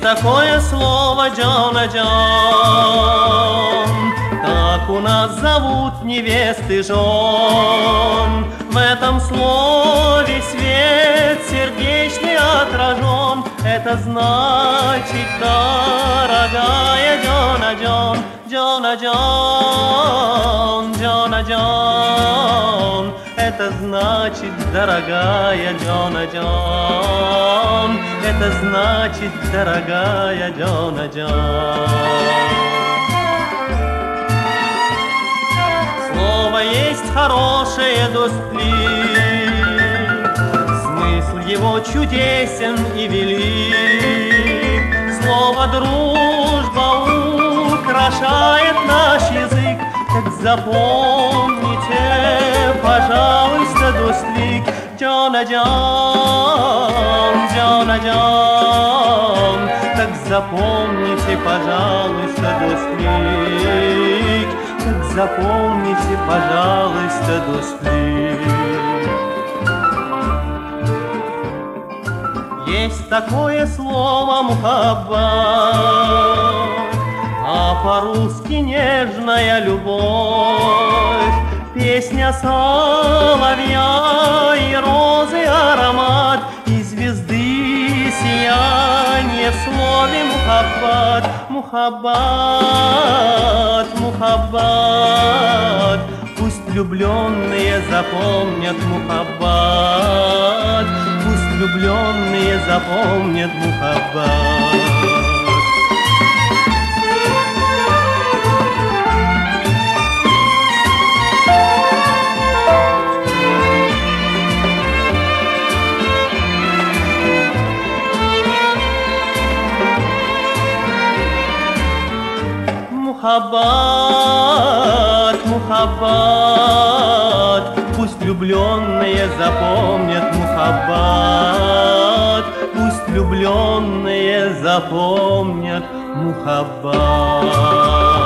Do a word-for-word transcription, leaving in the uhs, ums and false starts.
такое слово Джона Джон, так у нас зовут невесты жен. В этом слове свет сердечный отражен. Это значит, дорогая Джона Джон, Джона Джон, Джона Джон. Это значит, дорогая Джона Джон, это значит, дорогая Джона Джон. Слово есть хорошее достлик, смысл его чудесен и велик. Слово дружба украшает наш язык, так запомните, пожалуйста, достлик. Джона Джон, Джона Джон, так запомните, пожалуйста, достлик. Так запомните, пожалуйста, достлик. Есть такое слово мухаббат, а по-русски нежная любовь. Песня соловья и розы аромат, и звезды сияние в слове мухаббат. Мухаббат, мухаббат, пусть влюбленные запомнят мухаббат, пусть влюбленные запомнят мухаббат. Мухаббат, мухаббат, пусть влюбленные запомнят мухаббат, пусть влюбленные запомнят мухаббат.